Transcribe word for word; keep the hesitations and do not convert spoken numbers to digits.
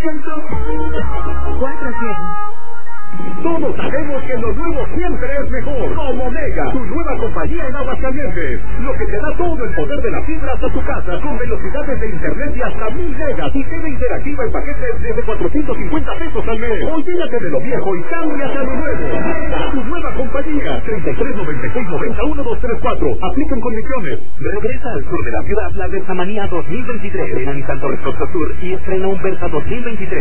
cuatro cien. Todos sabemos que lo nuevo siempre es mejor. Como Mega, tu nueva compañía en Aguascalientes. Lo que te da todo el poder de la fibra hasta tu casa, con velocidades de internet de hasta mil megas y T V interactiva en paquetes desde cuatrocientos cincuenta pesos al mes. Olvídate de lo viejo y cámbiate a lo nuevo. Mega, tu nueva compañía. treinta y tres noventa y seis noventa uno dos tres cuatro. Aplican condiciones. Regresa al sur de la ciudad la Versamanía dos mil veintitrés. Ven a Nissan Torres Costa Sur y estrena un Versa dos mil veintitrés.